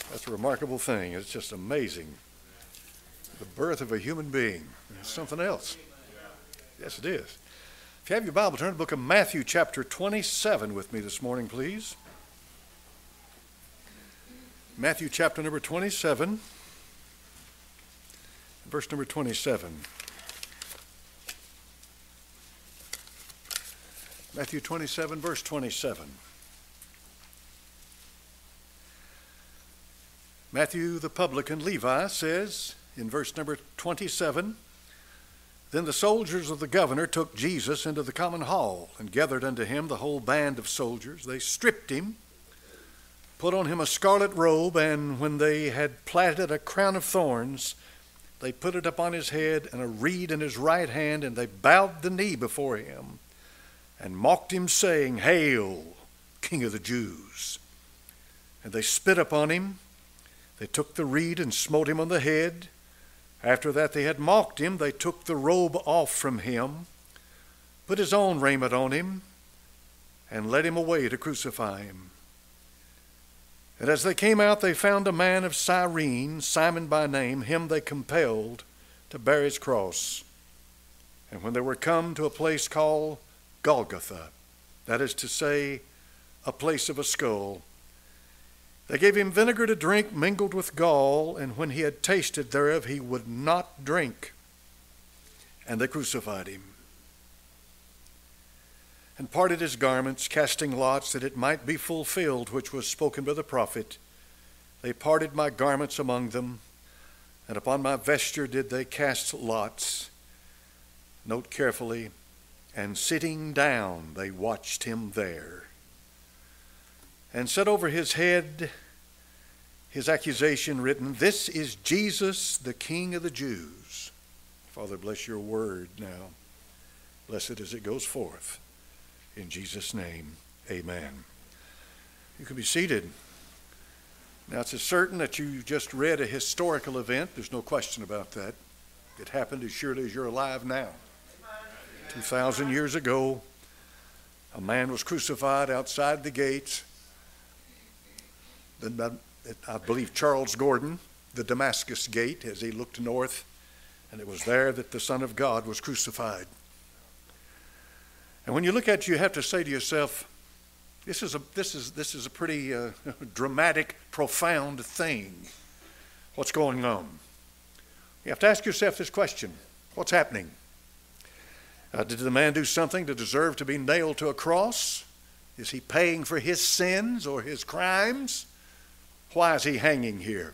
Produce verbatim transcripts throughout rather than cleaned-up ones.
That's a remarkable thing. It's just amazing. The birth of a human being. It's something else. Yes, it is. If you have your Bible, turn to the book of Matthew chapter twenty-seven with me this morning, please. Matthew chapter number twenty-seven, verse number twenty-seven. Matthew twenty-seven, verse twenty-seven. Matthew the publican, Levi, says in verse number twenty-seven, "Then the soldiers of the governor took Jesus into the common hall and gathered unto him the whole band of soldiers. They stripped him, put on him a scarlet robe, and when they had platted a crown of thorns, they put it upon his head and a reed in his right hand, and they bowed the knee before him and mocked him, saying, Hail, King of the Jews! And they spit upon him. They took the reed and smote him on the head. After that they had mocked him, they took the robe off from him, put his own raiment on him, and led him away to crucify him. And as they came out, they found a man of Cyrene, Simon by name. Him they compelled to bear his cross. And when they were come to a place called Golgotha, that is to say, a place of a skull, they gave him vinegar to drink mingled with gall, and when he had tasted thereof, he would not drink. And they crucified him, and parted his garments, casting lots, that it might be fulfilled which was spoken by the prophet. They parted my garments among them, and upon my vesture did they cast lots. Note carefully, and sitting down they watched him there, and set over his head his accusation written, This is Jesus, the King of the Jews. Father, bless your word now. Bless it as it goes forth. In Jesus' name, amen. You can be seated. Now, it's certain that you just read a historical event. There's no question about that. It happened as surely as you're alive now. two thousand years ago, a man was crucified outside the gates. I believe Charles Gordon, the Damascus Gate, as he looked north, and it was there that the Son of God was crucified. And when you look at it, you have to say to yourself, this is a, this is, this is a pretty uh, dramatic, profound thing. What's going on? You have to ask yourself this question. What's happening? Uh, did the man do something to deserve to be nailed to a cross? Is he paying for his sins or his crimes? Why is he hanging here?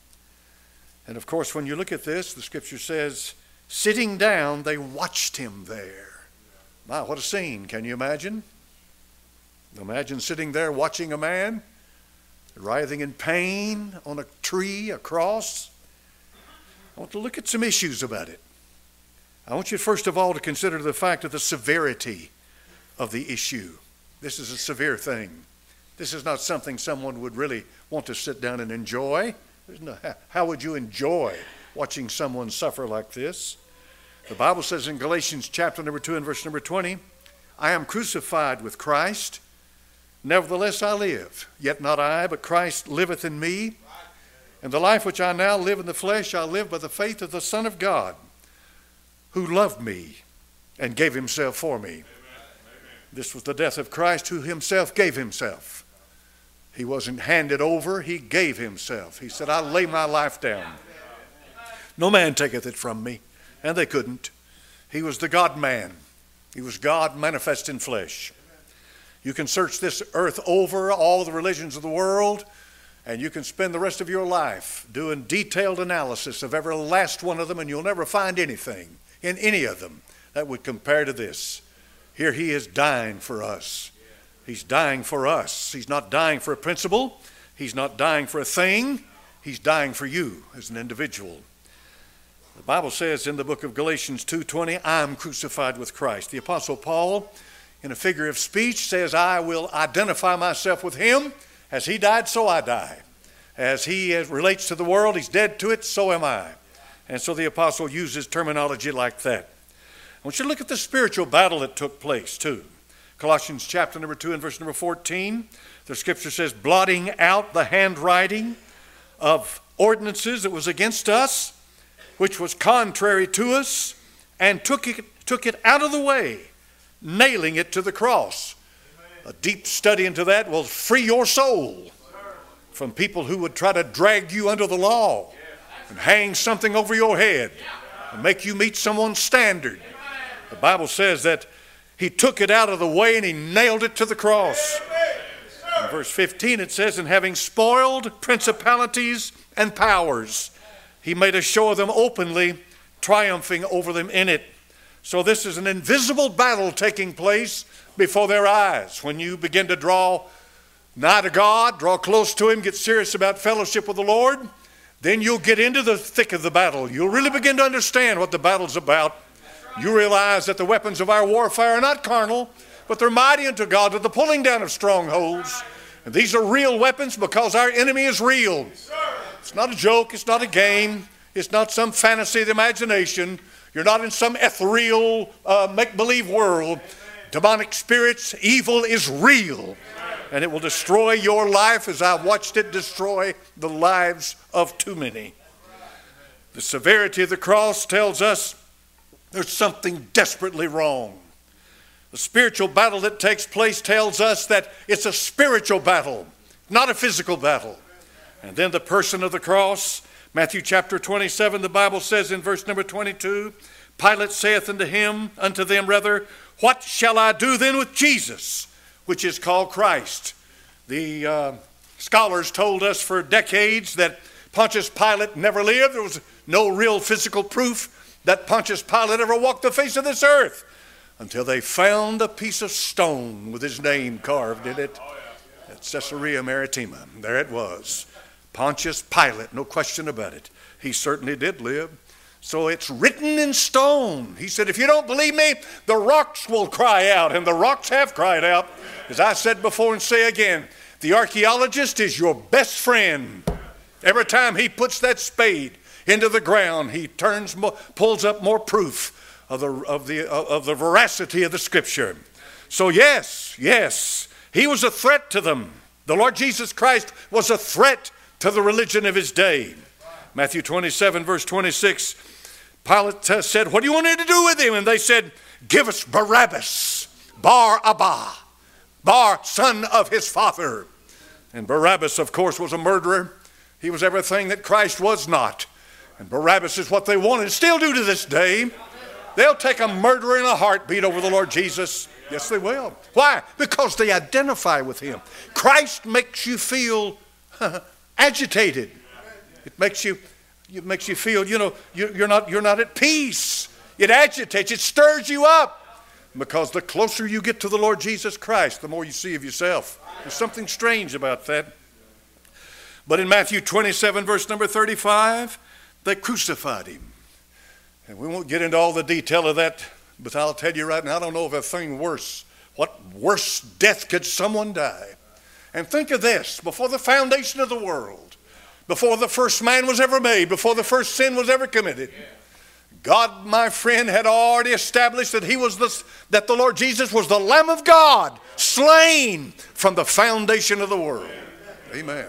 And of course, when you look at this, the scripture says, sitting down, they watched him there. My, what a scene. Can you imagine? Imagine sitting there watching a man writhing in pain on a tree, a cross. I want to look at some issues about it. I want you first of all to consider the fact of the severity of the issue. This is a severe thing. This is not something someone would really want to sit down and enjoy. There's no, how would you enjoy watching someone suffer like this? The Bible says in Galatians chapter number two and verse number twenty, I am crucified with Christ. Nevertheless I live, yet not I, but Christ liveth in me. And the life which I now live in the flesh, I live by the faith of the Son of God, who loved me and gave himself for me. Amen. This was the death of Christ, who himself gave himself. He wasn't handed over, he gave himself. He said, I lay my life down. No man taketh it from me. And they couldn't. He was the God-man. He was God manifest in flesh. You can search this earth over, all the religions of the world, and you can spend the rest of your life doing detailed analysis of every last one of them, and you'll never find anything in any of them that would compare to this. Here he is dying for us. He's dying for us. He's not dying for a principle. He's not dying for a thing. He's dying for you as an individual. The Bible says in the book of Galatians two twenty, I am crucified with Christ. The Apostle Paul, in a figure of speech, says, I will identify myself with him. As he died, so I die. As he relates to the world, he's dead to it, so am I. And so the apostle uses terminology like that. I want you to look at the spiritual battle that took place too. Colossians chapter number two and verse number fourteen, the scripture says, blotting out the handwriting of ordinances that was against us, which was contrary to us, and took it, took it out of the way, nailing it to the cross. A deep study into that will free your soul from people who would try to drag you under the law and hang something over your head and make you meet someone's standard. The Bible says that he took it out of the way and he nailed it to the cross. In verse fifteen it says, and having spoiled principalities and powers, he made a show of them openly, triumphing over them in it. So this is an invisible battle taking place before their eyes. When you begin to draw nigh to God, draw close to him, get serious about fellowship with the Lord, then you'll get into the thick of the battle. You'll really begin to understand what the battle's about. You realize that the weapons of our warfare are not carnal, but they're mighty unto God to the pulling down of strongholds. And these are real weapons because our enemy is real. It's not a joke. It's not a game. It's not some fantasy of the imagination. You're not in some ethereal uh, make-believe world. Demonic spirits, evil is real. And it will destroy your life as I watched it destroy the lives of too many. The severity of the cross tells us there's something desperately wrong. The spiritual battle that takes place tells us that it's a spiritual battle, not a physical battle. And then the person of the cross, Matthew chapter twenty-seven, the Bible says in verse number twenty-two, Pilate saith unto him, unto them rather, what shall I do then with Jesus, which is called Christ? The uh, scholars told us for decades that Pontius Pilate never lived. There was no real physical proof that Pontius Pilate ever walked the face of this earth until they found a piece of stone with his name carved in it at Caesarea Maritima. There it was. Pontius Pilate, no question about it. He certainly did live. So it's written in stone. He said, if you don't believe me, the rocks will cry out. And the rocks have cried out. As I said before and say again, the archaeologist is your best friend. Every time he puts that spade into the ground, he turns, pulls up more proof of the, of the, of the veracity of the Scripture. So yes, yes, he was a threat to them. The Lord Jesus Christ was a threat to the religion of his day. Matthew twenty-seven, verse twenty-six, Pilate said, what do you want me to do with him? And they said, give us Barabbas, Bar Abba, Bar, son of his father. And Barabbas, of course, was a murderer. He was everything that Christ was not. And Barabbas is what they want and still do to this day. They'll take a murderer in a heartbeat over the Lord Jesus. Yes, they will. Why? Because they identify with him. Christ makes you feel agitated. It makes you, it makes you feel, you know, you're not, you're not at peace. It agitates, it stirs you up. Because the closer you get to the Lord Jesus Christ, the more you see of yourself. There's something strange about that. But in Matthew twenty-seven, verse number thirty-five, they crucified him. And we won't get into all the detail of that, but I'll tell you right now, I don't know of a thing worse. What worse death could someone die? And think of this, before the foundation of the world, before the first man was ever made, before the first sin was ever committed, God, my friend, had already established that he was the, that the Lord Jesus was the Lamb of God, slain from the foundation of the world. Amen.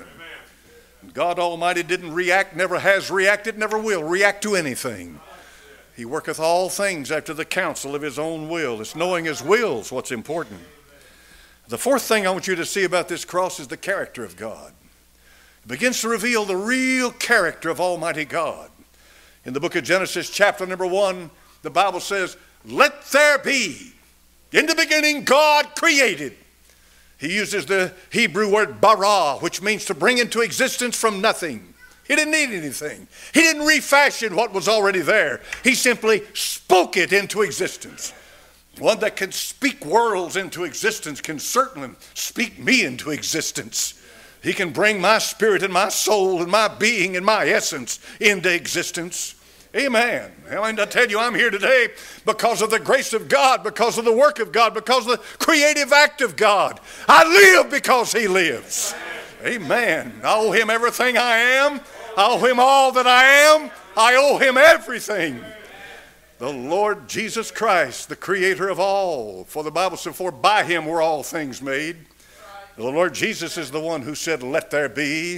God Almighty didn't react, never has reacted, never will react to anything. He worketh all things after the counsel of his own will. It's knowing his will is what's important. The fourth thing I want you to see about this cross is the character of God. It begins to reveal the real character of Almighty God. In the book of Genesis, chapter number one, the Bible says, let there be. In the beginning, God created. He uses the Hebrew word bara, which means to bring into existence from nothing. He didn't need anything. He didn't refashion what was already there. He simply spoke it into existence. One that can speak worlds into existence can certainly speak me into existence. He can bring my spirit and my soul and my being and my essence into existence. Amen. And I tell you, I'm here today because of the grace of God, because of the work of God, because of the creative act of God. I live because he lives. Amen. I owe him everything I am. I owe him all that I am. I owe him everything. The Lord Jesus Christ, the creator of all. For the Bible said, for by him were all things made. The Lord Jesus is the one who said, let there be.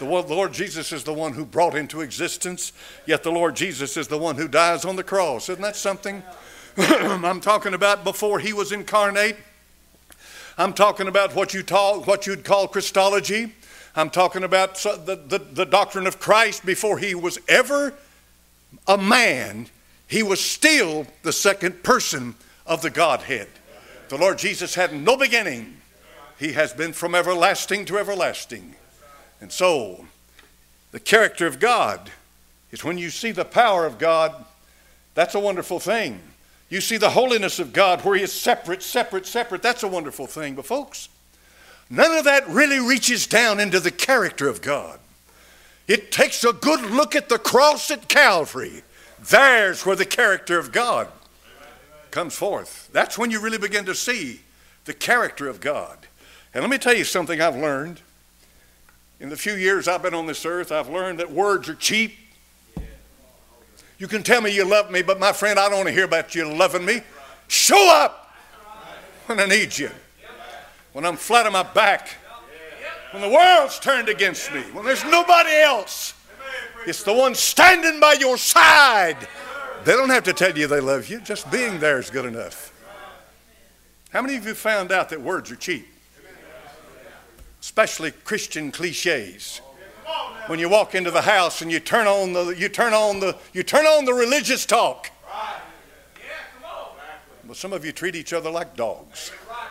The Lord Jesus is the one who brought into existence, yet the Lord Jesus is the one who dies on the cross. Isn't that something? I'm talking about before he was incarnate. I'm talking about what, you talk, what you'd call Christology. I'm talking about the, the, the doctrine of Christ before he was ever a man. He was still the second person of the Godhead. The Lord Jesus had no beginning. He has been from everlasting to everlasting. And so, the character of God is when you see the power of God, that's a wonderful thing. You see the holiness of God where he is separate, separate, separate. That's a wonderful thing. But folks, none of that really reaches down into the character of God. It takes a good look at the cross at Calvary. There's where the character of God comes forth. That's when you really begin to see the character of God. And let me tell you something I've learned. In the few years I've been on this earth, I've learned that words are cheap. You can tell me you love me, but my friend, I don't want to hear about you loving me. Show up when I need you. When I'm flat on my back. When the world's turned against me. When there's nobody else. It's the one standing by your side. They don't have to tell you they love you. Just being there is good enough. How many of you found out that words are cheap? Especially Christian cliches. When you walk into the house and you turn on the you turn on the you turn on the religious talk. But some of you treat each other like dogs.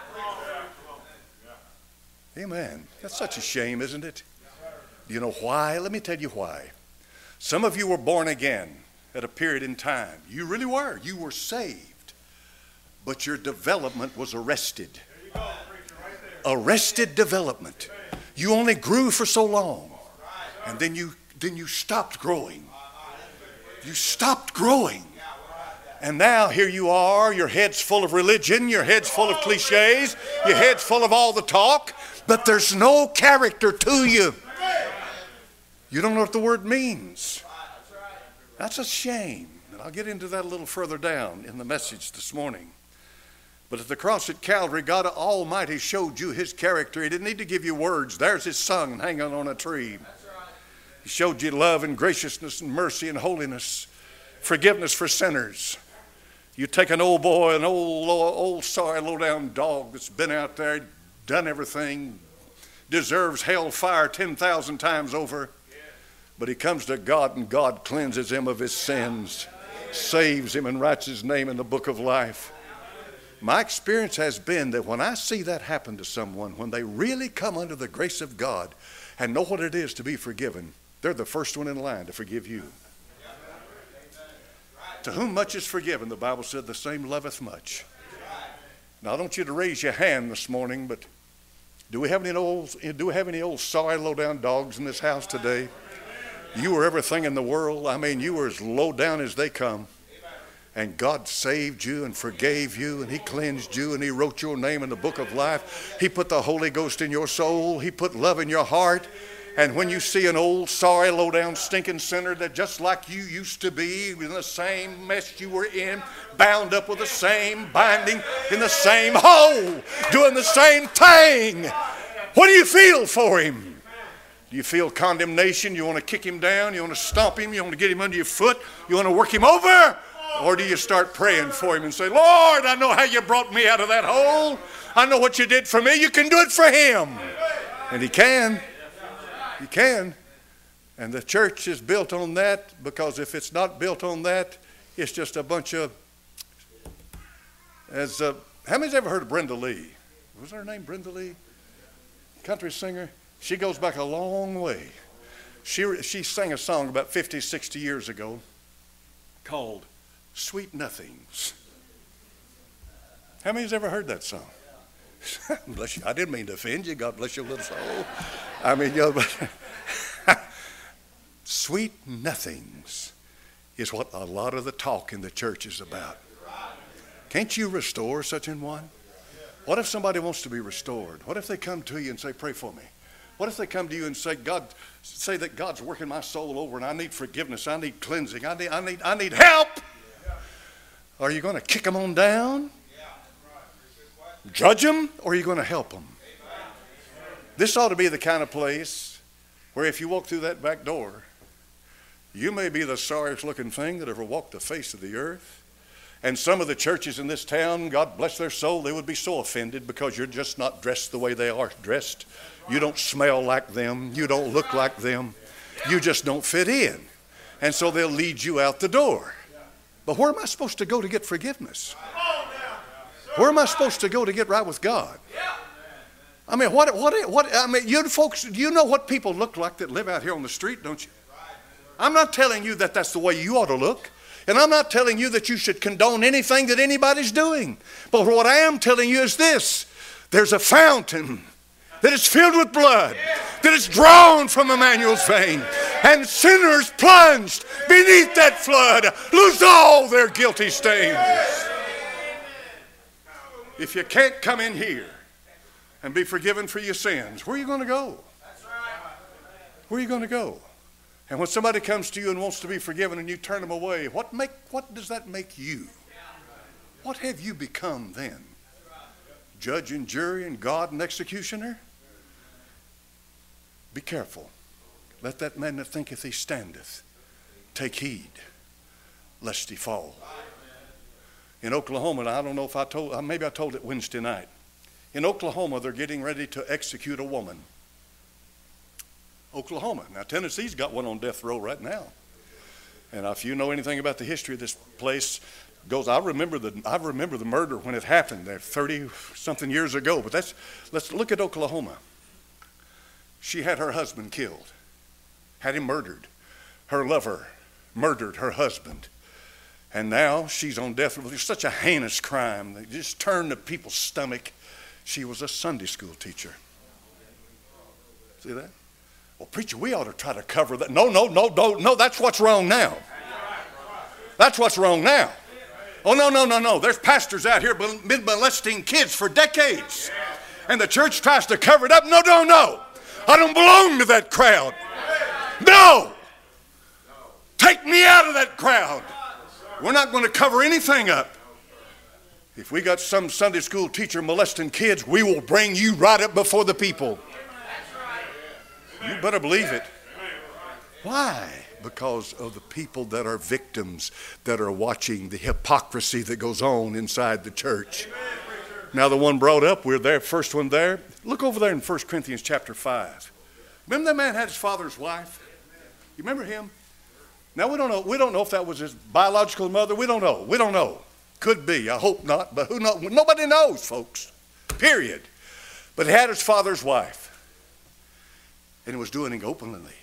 Amen. That's such a shame, isn't it? Do you know why? Let me tell you why. Some of you were born again at a period in time. You really were. You were saved. But your development was arrested. Arrested development. You only grew for so long. And then you then you stopped growing. You stopped growing. And now here you are, your head's full of religion, your head's full of cliches, your head's full of all the talk, but there's no character to you. You don't know what the word means. That's a shame. And I'll get into that a little further down in the message this morning. But at the cross at Calvary, God Almighty showed you his character. He didn't need to give you words. There's his son hanging on a tree. He showed you love and graciousness and mercy and holiness, forgiveness for sinners. You take an old boy, an old, old sorry, low-down dog that's been out there, done everything, deserves hellfire ten thousand times over. But he comes to God and God cleanses him of his sins, saves him and writes his name in the book of life. My experience has been that when I see that happen to someone, when they really come under the grace of God and know what it is to be forgiven, they're the first one in line to forgive you. To whom much is forgiven, the Bible said, the same loveth much. Now I don't want you to raise your hand this morning, but do we have any old, do we have any old sorry low-down dogs in this house today? You were everything in the world. I mean, you were as low down as they come. And God saved you and forgave you, and he cleansed you, and he wrote your name in the book of life. He put the Holy Ghost in your soul. He put love in your heart. And when you see an old, sorry, low-down, stinking sinner that just like you used to be, in the same mess you were in, bound up with the same binding, in the same hole, doing the same thing, what do you feel for him? Do you feel condemnation? You want to kick him down? You want to stomp him? You want to get him under your foot? You want to work him over? Or do you start praying for him and say, Lord, I know how you brought me out of that hole. I know what you did for me. You can do it for him. And he can. He can. And the church is built on that, because if it's not built on that, it's just a bunch of, as uh, how many's ever heard of Brenda Lee? Was her name Brenda Lee? Country singer. She goes back a long way. She, she sang a song about fifty, sixty years ago called Sweet Nothings. How many's ever heard that song? Bless you. I didn't mean to offend you. God bless your little soul. I mean, you know, sweet nothings is what a lot of the talk in the church is about. Can't you restore such an one? What if somebody wants to be restored? What if they come to you and say, pray for me? What if they come to you and say, God, say that God's working my soul over and I need forgiveness, I need cleansing, I need, I need, I need help? Are you going to kick them on down? Judge them? Or are you going to help them? This ought to be the kind of place where if you walk through that back door, you may be the sorriest looking thing that ever walked the face of the earth. And some of the churches in this town, God bless their soul, they would be so offended because you're just not dressed the way they are dressed. You don't smell like them. You don't look like them. You just don't fit in. And so they'll lead you out the door. But where am I supposed to go to get forgiveness? Where am I supposed to go to get right with God? I mean, what, what, what, I mean, you folks, you know what people look like that live out here on the street, don't you? I'm not telling you that that's the way you ought to look. And I'm not telling you that you should condone anything that anybody's doing. But what I am telling you is this. There's a fountain that is filled with blood, that is drawn from Emmanuel's vein. And sinners plunged beneath that flood lose all their guilty stains. If you can't come in here and be forgiven for your sins, where are you going to go? Where are you going to go? And when somebody comes to you and wants to be forgiven and you turn them away, what make what does that make you? What have you become then? Judge and jury and God and executioner? Be careful. Let that man that thinketh he standeth take heed, lest he fall. In Oklahoma, I don't know if I told, maybe I told it Wednesday night. In Oklahoma, they're getting ready to execute a woman. Oklahoma. Now, Tennessee's got one on death row right now. And if you know anything about the history of this place, goes. I remember the I remember the murder when it happened there thirty something years ago. But that's let's look at Oklahoma. She had her husband killed, had him murdered. Her lover murdered her husband, and now she's on death row. It's such a heinous crime. They just turned the people's stomach. She was a Sunday school teacher. See that? Well, preacher, we ought to try to cover that. No, no, no, no, no, that's what's wrong now. That's what's wrong now. Oh, no, no, no, no. There's pastors out here been molesting kids for decades. And the church tries to cover it up. No, no, no. I don't belong to that crowd. No. Take me out of that crowd. We're not going to cover anything up. If we got some Sunday school teacher molesting kids, we will bring you right up before the people. You better believe it. Why? Because of the people that are victims, that are watching the hypocrisy that goes on inside the church. Now the one brought up, we're there, first one there. Look over there in First Corinthians chapter five. Remember that man had his father's wife? You remember him? Now we don't know. We don't know if that was his biological mother. We don't know. We don't know. Could be. I hope not. But who knows? Nobody knows, folks. Period. But he had his father's wife. And he was doing it openly.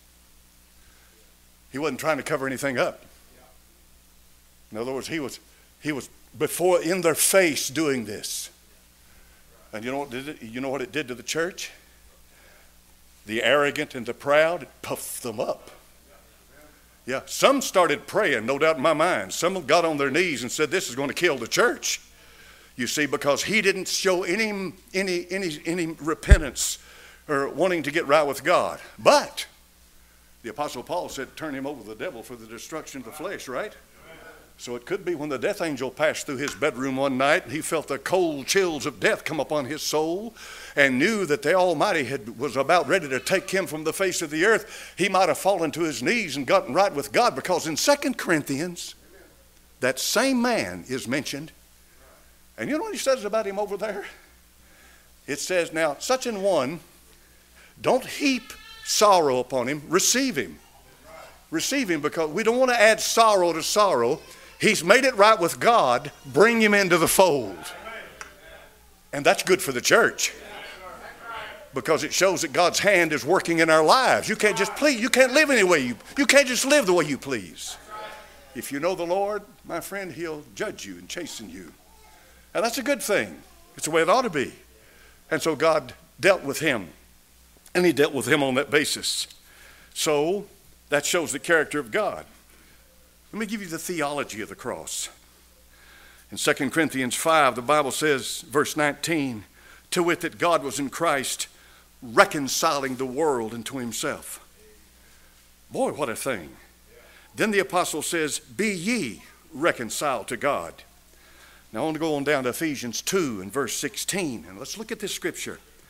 He wasn't trying to cover anything up. In other words, he was he was before in their face doing this. And you know what did it, you know what it did to the church? The arrogant and the proud, it puffed them up. Yeah, some started praying, no doubt in my mind. Some got on their knees and said, this is going to kill the church. You see, because he didn't show any any any any repentance or wanting to get right with God. But the Apostle Paul said, turn him over to the devil for the destruction of the flesh, right? So it could be when the death angel passed through his bedroom one night, he felt the cold chills of death come upon his soul and knew that the Almighty had, was about ready to take him from the face of the earth. He might have fallen to his knees and gotten right with God, because in Second Corinthians, that same man is mentioned. And you know what he says about him over there? It says, now, such an one, don't heap sorrow upon him, receive him. Receive him, because we don't want to add sorrow to sorrow. He's made it right with God. Bring him into the fold. And that's good for the church, because it shows that God's hand is working in our lives. You can't just please. You can't live any way you, you can't just live the way you please. If you know the Lord, my friend, he'll judge you and chasten you. And that's a good thing. It's the way it ought to be. And so God dealt with him. And he dealt with him on that basis. So that shows the character of God. Let me give you the theology of the cross. In Second Corinthians five, the Bible says, verse nineteen, to wit that God was in Christ reconciling the world unto himself. Boy, what a thing. Then the apostle says, be ye reconciled to God. Now I want to go on down to Ephesians two and verse sixteen, and let's look at this scripture.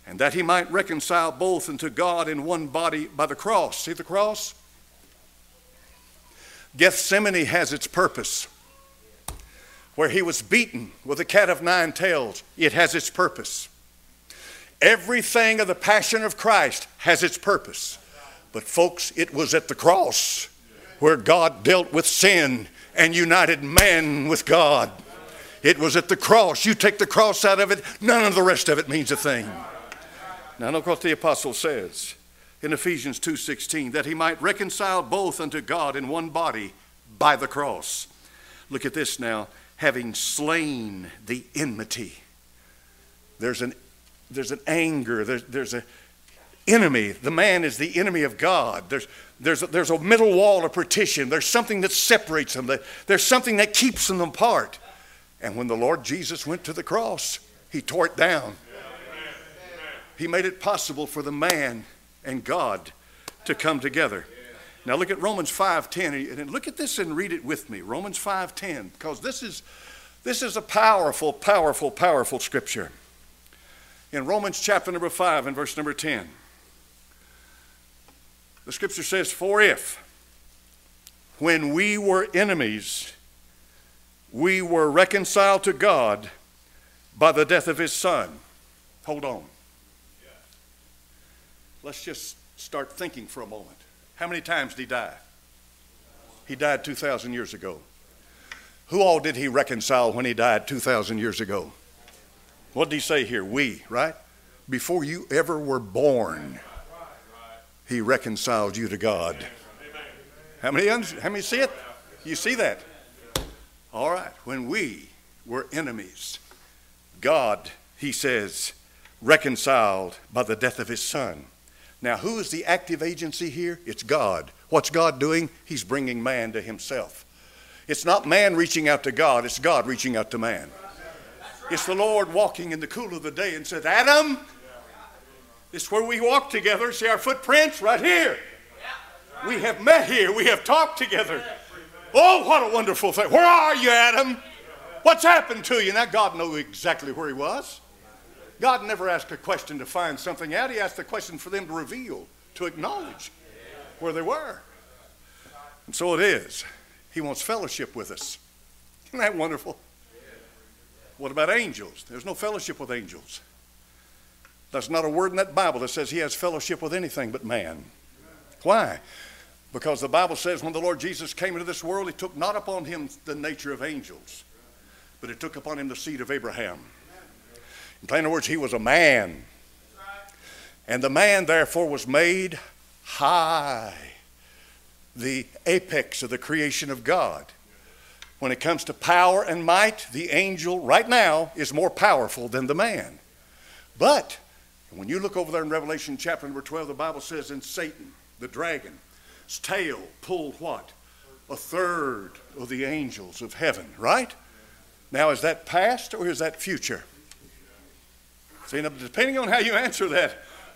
and that he might reconcile both unto God in one body by the cross. See the cross? Gethsemane has its purpose. Where he was beaten with a cat of nine tails, it has its purpose. Everything of the passion of Christ has its purpose. But folks, it was at the cross where God dealt with sin and united man with God. It was at the cross. You take the cross out of it, none of the rest of it means a thing. Now look what the apostle says in Ephesians two sixteen, that he might reconcile both unto God in one body by the cross. Look at this now. Having slain the enmity. There's an, there's an anger. There's, there's an enemy. The man is the enemy of God. There's, there's, a, there's a middle wall of partition. There's something that separates them. There's something that keeps them apart. And when the Lord Jesus went to the cross, he tore it down. He made it possible for the man and God to come together. Now look at Romans five ten, and look at this and read it with me. Romans five ten, because this is, this is a powerful, powerful, powerful scripture. In Romans chapter number five and verse number ten, the scripture says, for if, when we were enemies, we were reconciled to God by the death of his Son. Hold on. Let's just start thinking for a moment. How many times did he die? He died two thousand years ago. Who all did he reconcile when he died two thousand years ago? What did he say here? We, right? Before you ever were born, he reconciled you to God. How many, how many see it? You see that? All right. When we were enemies, God, he says, reconciled by the death of his Son. Now, who is the active agency here? It's God. What's God doing? He's bringing man to himself. It's not man reaching out to God. It's God reaching out to man. It's the Lord walking in the cool of the day and said, Adam, this is where we walk together. See our footprints right here. We have met here. We have talked together. Oh, what a wonderful thing. Where are you, Adam? What's happened to you? Now, God knew exactly where he was. God never asked a question to find something out. He asked a question for them to reveal, to acknowledge where they were. And so it is. He wants fellowship with us. Isn't that wonderful? What about angels? There's no fellowship with angels. There's not a word in that Bible that says he has fellowship with anything but man. Why? Because the Bible says when the Lord Jesus came into this world, he took not upon him the nature of angels, but he took upon him the seed of Abraham. In plain words, he was a man. And the man, therefore, was made high, the apex of the creation of God. When it comes to power and might, the angel right now is more powerful than the man. But when you look over there in Revelation chapter number twelve, the Bible says, and Satan, the dragon, his tail pulled what? A third of the angels of heaven, right? Now, is that past or is that future? See, now, depending on how you answer that,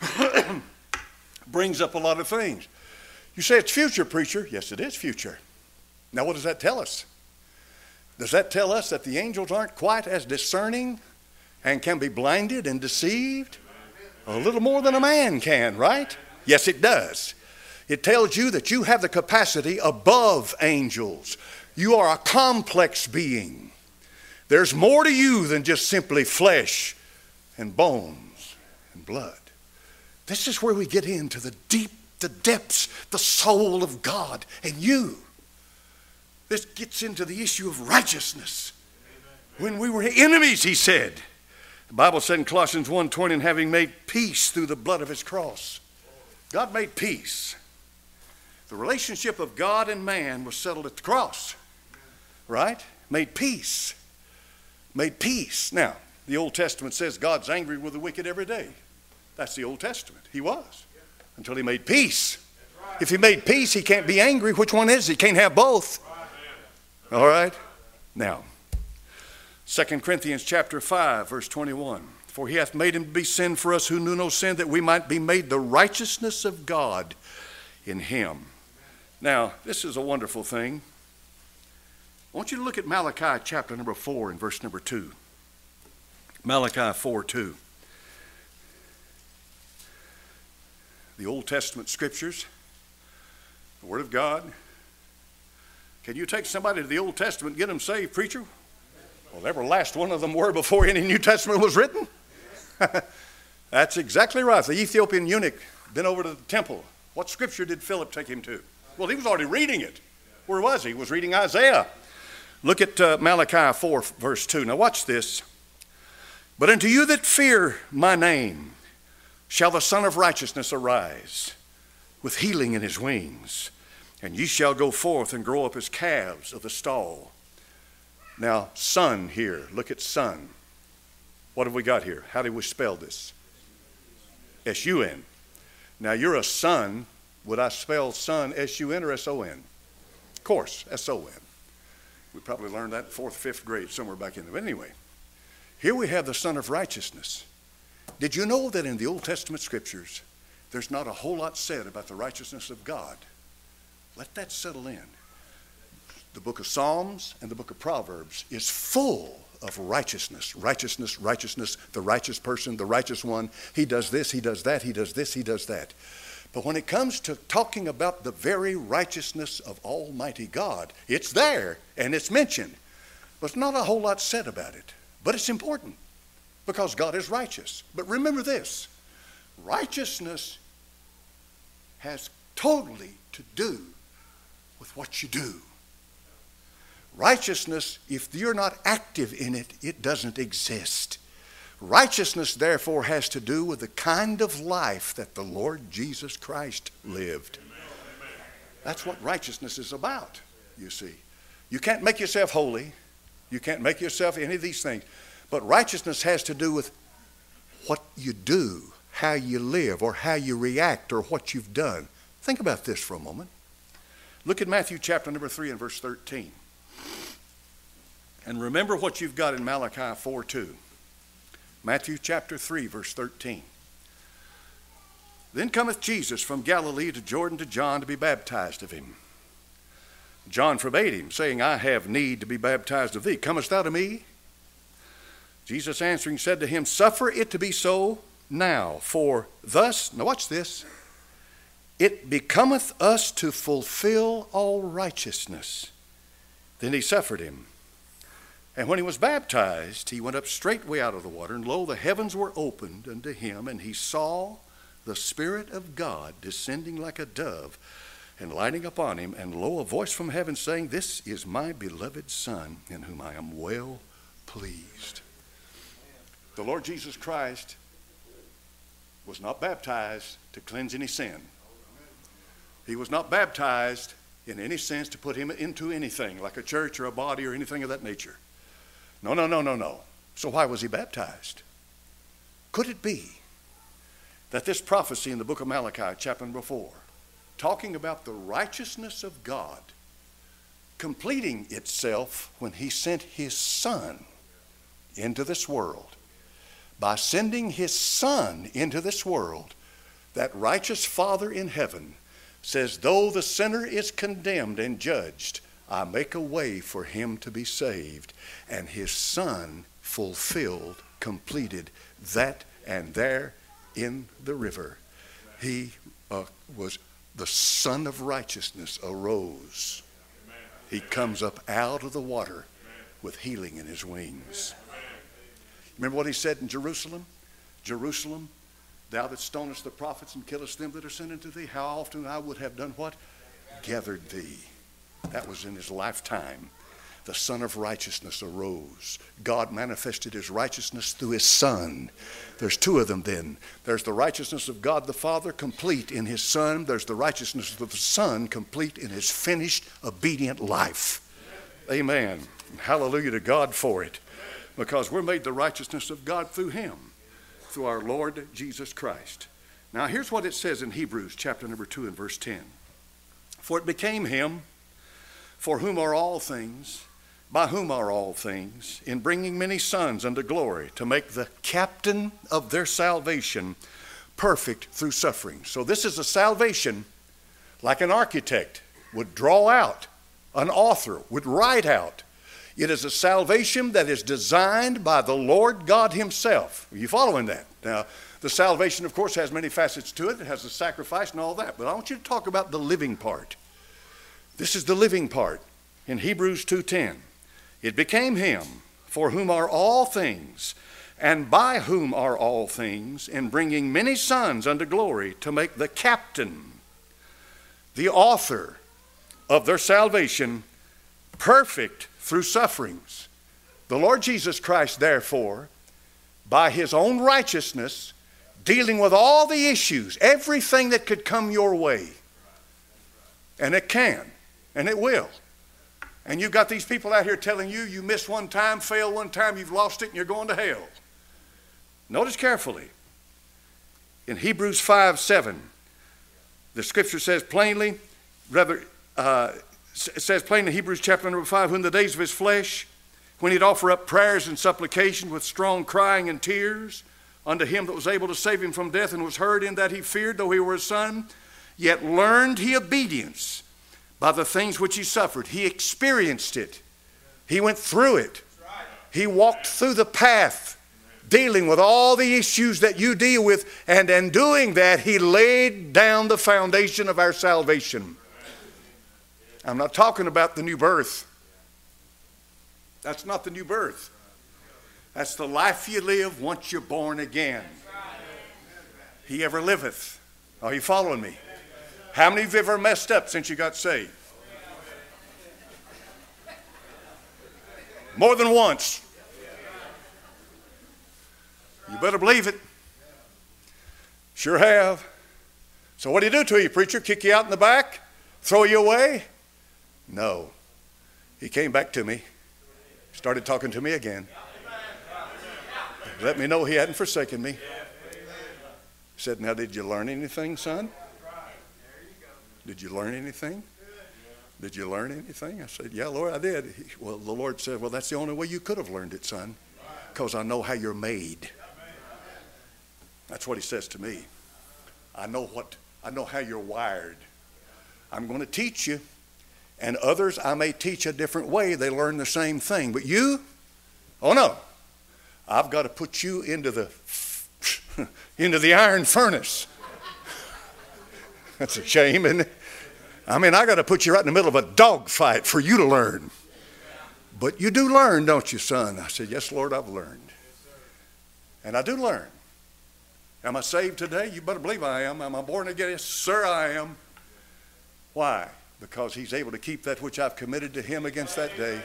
brings up a lot of things. You say it's future, preacher. Yes, it is future. Now, what does that tell us? Does that tell us that the angels aren't quite as discerning and can be blinded and deceived? A little more than a man can, right? Yes, it does. It tells you that you have the capacity above angels. You are a complex being. There's more to you than just simply flesh and bones and blood. This is where we get into the deep, the depths, the soul of God and you. This gets into the issue of righteousness. When we were enemies, he said. The Bible said in Colossians one twenty, and having made peace through the blood of his cross. God made peace. The relationship of God and man was settled at the cross. Right? Made peace. Made peace. Now, the Old Testament says God's angry with the wicked every day. That's the Old Testament. He was. Until he made peace. If he made peace, he can't be angry. Which one is he? He can't have both. All right? Now, Second Corinthians chapter five, verse twenty-one. For he hath made him to be sin for us who knew no sin, that we might be made the righteousness of God in him. Now, this is a wonderful thing. I want you to look at Malachi chapter number four and verse number two. Malachi four two. the Old Testament scriptures, the Word of God. Can you take somebody to the Old Testament and get them saved, preacher? Well, every last one of them were before any New Testament was written. That's exactly right. The Ethiopian eunuch been over to the temple. What scripture did Philip take him to? Well, he was already reading it. Where was he? He was reading Isaiah. Look at uh, Malachi four, verse two. Now watch this. But unto you that fear my name shall the Son of Righteousness arise with healing in his wings, and ye shall go forth and grow up as calves of the stall. Now, son here, look at son. What have we got here? How do we spell this? S U N. Now, you're a son. Would I spell son S U N or S O N? Of course, S O N. We probably learned that in fourth, fifth grade, somewhere back in there. But anyway, here we have the Son of Righteousness. Did you know that in the Old Testament scriptures, there's not a whole lot said about the righteousness of God? Let that settle in. The book of Psalms and the book of Proverbs is full of righteousness. Righteousness, righteousness, the righteous person, the righteous one. He does this, he does that, he does this, he does that. But when it comes to talking about the very righteousness of Almighty God, it's there and it's mentioned. But there's not a whole lot said about it. But it's important because God is righteous. But remember this, righteousness has totally to do with what you do. Righteousness, if you're not active in it, it doesn't exist. Righteousness, therefore, has to do with the kind of life that the Lord Jesus Christ lived. That's what righteousness is about, you see. You can't make yourself holy. You can't make yourself any of these things. But righteousness has to do with what you do, how you live, or how you react, or what you've done. Think about this for a moment. Look at Matthew chapter number three and verse thirteen. And remember what you've got in Malachi four two. Matthew chapter three, verse thirteen. Then cometh Jesus from Galilee to Jordan to John to be baptized of him. John forbade him, saying, I have need to be baptized of thee. Comest thou to me? Jesus answering said to him, Suffer it to be so now, for thus, now watch this, it becometh us to fulfill all righteousness. Then he suffered him. And when he was baptized, he went up straightway out of the water, and lo, the heavens were opened unto him, and he saw the Spirit of God descending like a dove and lighting upon him, and lo, a voice from heaven saying, This is my beloved Son, in whom I am well pleased. The Lord Jesus Christ was not baptized to cleanse any sin. He was not baptized in any sense to put him into anything, like a church or a body or anything of that nature. No, no, no, no, no. So why was he baptized? Could it be that this prophecy in the book of Malachi, chapter number four, talking about the righteousness of God, completing itself when he sent his Son into this world, by sending his Son into this world, that righteous Father in heaven says, though the sinner is condemned and judged, I make a way for him to be saved. And his Son fulfilled, completed that, and there in the river, he uh, was the Son of Righteousness arose. He comes up out of the water with healing in his wings. Remember what he said in Jerusalem? Jerusalem, thou that stonest the prophets and killest them that are sent unto thee, how often I would have done what? Gathered thee. That was in his lifetime. The Son of Righteousness arose. God manifested his righteousness through his Son. There's two of them then. There's the righteousness of God the Father complete in his Son. There's the righteousness of the Son complete in his finished, obedient life. Amen. Hallelujah to God for it. Because we're made the righteousness of God through him, through our Lord Jesus Christ. Now here's what it says in Hebrews chapter number two and verse ten. For it became him, for whom are all things, by whom are all things, in bringing many sons unto glory, to make the captain of their salvation perfect through suffering. So this is a salvation like an architect would draw out, an author would write out. It is a salvation that is designed by the Lord God himself. Are you following that? Now, The salvation, of course, has many facets to it. It has the sacrifice and all that. But I want you to talk about the living part. This is the living part in Hebrews two ten. It became him for whom are all things, and by whom are all things, in bringing many sons unto glory, to make the captain, the author of their salvation, perfect through sufferings. The Lord Jesus Christ, therefore, by his own righteousness, dealing with all the issues, everything that could come your way, and it can, and it will. And you've got these people out here telling you you missed one time, failed one time, you've lost it, and you're going to hell. Notice carefully. In Hebrews five seven, the scripture says plainly, rather, uh, it says plainly in Hebrews chapter number five, when the days of his flesh, when he'd offer up prayers and supplication with strong crying and tears unto him that was able to save him from death, and was heard in that he feared, though he were a son, yet learned he obedience by the things which he suffered. He experienced it. He went through it. He walked through the path, dealing with all the issues that you deal with, and in doing that, he laid down the foundation of our salvation. I'm not talking about the new birth. That's not the new birth. That's the life you live once you're born again. He ever liveth. Are you following me? How many of you have ever messed up since you got saved? More than once. You better believe it. Sure have. So what do you do to you, preacher? Kick you out in the back? Throw you away? No. He came back to me. Started talking to me again. Let me know he hadn't forsaken me. Said, now did you learn anything, son? Did you learn anything? Did you learn anything? I said, yeah, Lord, I did. He, well, the Lord said, well, that's the only way you could have learned it, son, because I know how you're made. That's what he says to me. I know what, I know how you're wired. I'm going to teach you, and others I may teach a different way. They learn the same thing. But you, oh no, I've got to put you into the into the iron furnace. That's a shame, isn't it? I mean, I got to put you right in the middle of a dog fight for you to learn. But you do learn, don't you, son? I said, yes, Lord, I've learned. And I do learn. Am I saved today? You better believe I am. Am I born again? Yes, sir, I am. Why? Because he's able to keep that which I've committed to him against that day.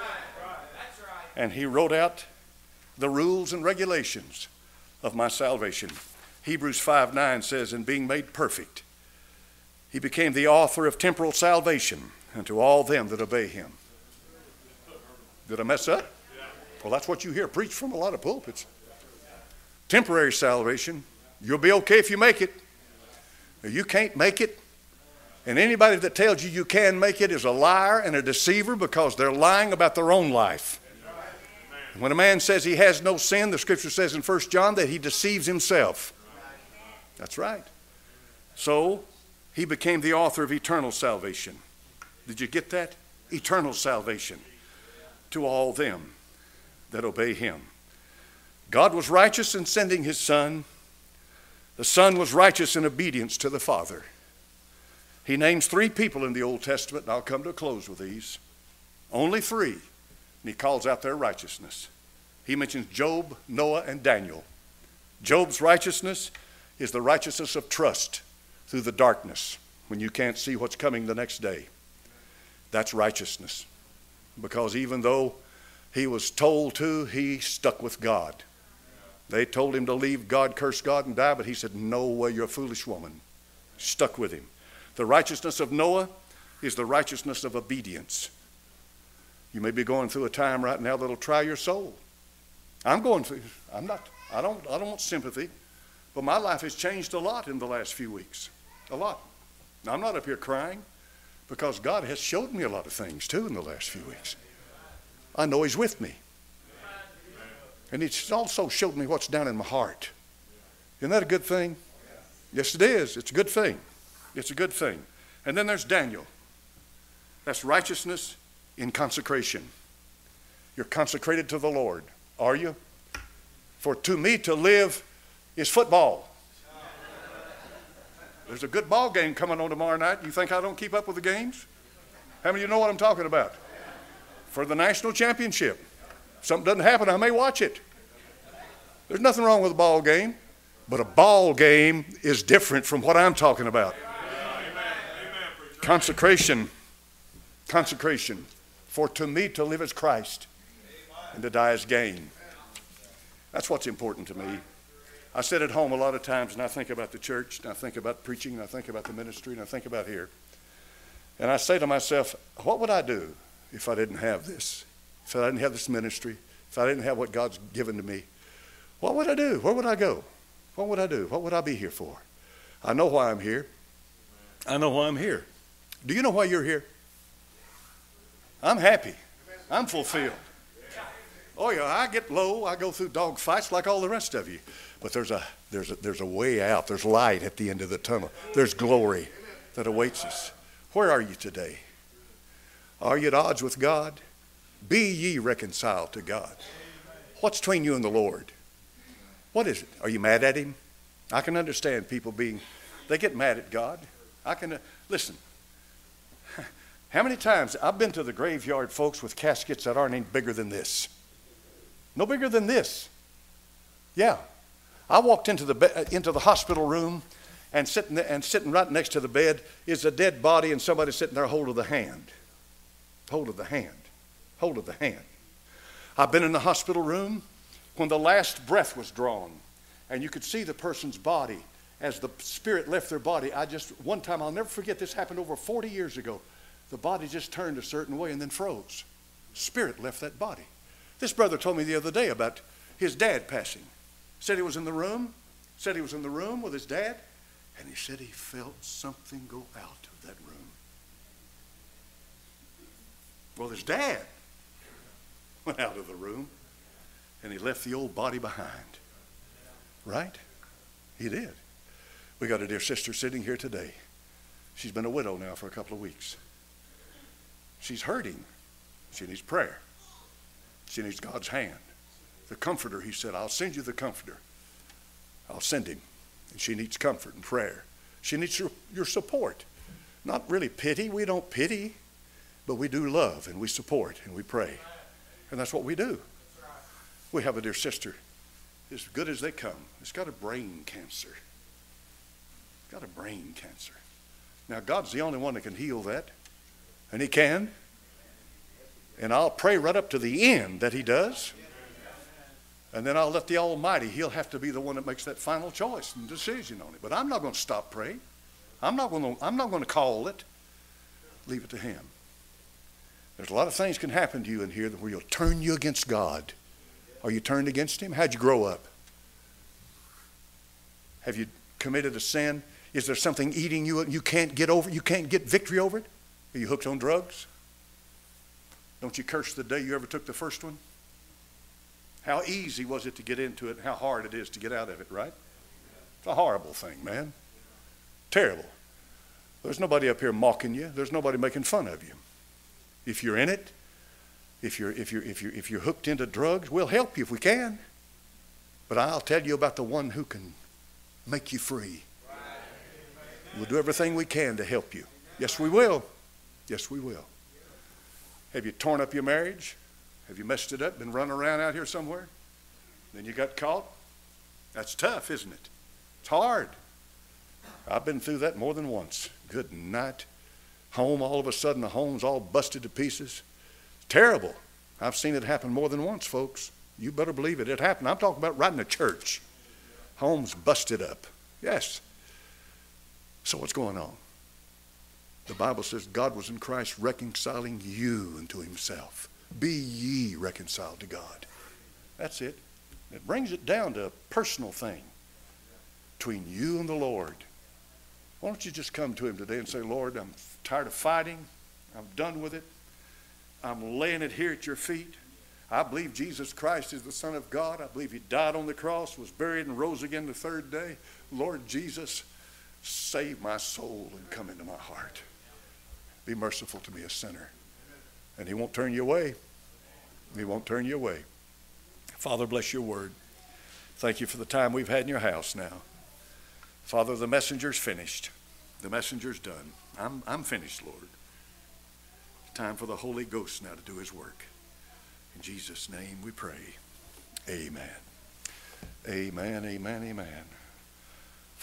And he wrote out the rules and regulations of my salvation. Hebrews five nine says, in being made perfect, he became the author of temporal salvation unto all them that obey him. Did I mess up? Well, that's what you hear preached from a lot of pulpits. Temporary salvation. You'll be okay if you make it. You can't make it. And anybody that tells you you can make it is a liar and a deceiver, because they're lying about their own life. When a man says he has no sin, the scripture says in First John that he deceives himself. That's right. So he became the author of eternal salvation. Did you get that? Eternal salvation to all them that obey him. God was righteous in sending his Son. The Son was righteous in obedience to the Father. He names three people in the Old Testament, and I'll come to a close with these. Only three. And he calls out their righteousness. He mentions Job, Noah, and Daniel. Job's righteousness is the righteousness of trust through the darkness when you can't see what's coming the next day. That's righteousness. Because even though he was told to, he stuck with God. They told him to leave God, curse God, and die, but he said, no way, you're a foolish woman. Stuck with him. The righteousness of Noah is the righteousness of obedience. You may be going through a time right now that'll try your soul. I'm going through, I'm not, I don't, I don't want sympathy, but my life has changed a lot in the last few weeks. A lot. Now, I'm not up here crying, because God has showed me a lot of things too in the last few weeks. I know he's with me. And he's also showed me what's down in my heart. Isn't that a good thing? Yes, it is. It's a good thing. It's a good thing. And then there's Daniel. That's righteousness in consecration. You're consecrated to the Lord. Are you? For to me to live is football. There's a good ball game coming on tomorrow night. You think I don't keep up with the games? How many of you know what I'm talking about? For the national championship. If something doesn't happen, I may watch it. There's nothing wrong with a ball game, but a ball game is different from what I'm talking about. Consecration. Consecration. For to me to live as Christ and to die as gain. That's what's important to me. I sit at home a lot of times and I think about the church, and I think about preaching, and I think about the ministry, and I think about here. And I say to myself, what would I do if I didn't have this? If I didn't have this ministry? If I didn't have what God's given to me? What would I do? Where would I go? What would I do? What would I be here for? I know why I'm here. I know why I'm here. Do you know why you're here? I'm happy. I'm fulfilled. Oh yeah, I get low. I go through dog fights like all the rest of you. But there's a there's a there's a way out. There's light at the end of the tunnel. There's glory that awaits us. Where are you today? Are you at odds with God? Be ye reconciled to God. What's between you and the Lord? What is it? Are you mad at him? I can understand people being, they get mad at God. I can, uh, listen, how many times, I've been to the graveyard, folks, with caskets that aren't any bigger than this. No bigger than this. Yeah. I walked into the, be- into the hospital room, and sitting, there, and sitting right next to the bed is a dead body, and somebody sitting there hold of the hand. Hold of the hand. Hold of the hand. I've been in the hospital room when the last breath was drawn, and you could see the person's body as the spirit left their body. I just, one time, I'll never forget, this happened over forty years ago. The body just turned a certain way and then froze. Spirit left that body. This brother told me the other day about his dad passing. Said he was in the room, said he was in the room with his dad, and he said he felt something go out of that room. Well, his dad went out of the room, and he left the old body behind. Right? He did. We got a dear sister sitting here today. She's been a widow now for a couple of weeks. She's hurting. She needs prayer. She needs God's hand. The comforter, he said, I'll send you the comforter. I'll send him. And she needs comfort and prayer. She needs your, your support. Not really pity. We don't pity, but we do love and we support and we pray. And that's what we do. We have a dear sister, as good as they come. It's got a brain cancer. Got a brain cancer. Now, God's the only one that can heal that. And he can. And I'll pray right up to the end that he does. And then I'll let the Almighty, he'll have to be the one that makes that final choice and decision on it. But I'm not going to stop praying. I'm not going to, I'm not going to call it. Leave it to him. There's a lot of things can happen to you in here where you'll turn you against God. Are you turned against him? How'd you grow up? Have you committed a sin? Is there something eating you and you can't get over? You can't get victory over it? Are you hooked on drugs? Don't you curse the day you ever took the first one? How easy was it to get into it and how hard it is to get out of it, right? It's a horrible thing, man. Terrible. There's nobody up here mocking you. There's nobody making fun of you. If you're in it, if you're, if you're, if you're, if you're hooked into drugs, we'll help you if we can. But I'll tell you about the one who can make you free. We'll do everything we can to help you. Yes, we will. Yes, we will. Have you torn up your marriage? Have you messed it up, been running around out here somewhere? Then you got caught? That's tough, isn't it? It's hard. I've been through that more than once. Good night. Home, all of a sudden the home's all busted to pieces. Terrible. I've seen it happen more than once, folks. You better believe it. It happened. I'm talking about right in the church. Home's busted up. Yes. So what's going on? The Bible says God was in Christ reconciling you unto himself. Be ye reconciled to God. That's it. It brings it down to a personal thing between you and the Lord. Why don't you just come to him today and say, Lord, I'm tired of fighting. I'm done with it. I'm laying it here at your feet. I believe Jesus Christ is the Son of God. I believe he died on the cross, was buried, and rose again the third day. Lord Jesus, save my soul and come into my heart. Be merciful to me, a sinner. And he won't turn you away. He won't turn you away. Father, bless your word. Thank you for the time we've had in your house now. Father, the messenger's finished. The messenger's done. I'm, I'm finished, Lord. Time for the Holy Ghost now to do his work. In Jesus' name we pray. Amen. Amen, amen, amen.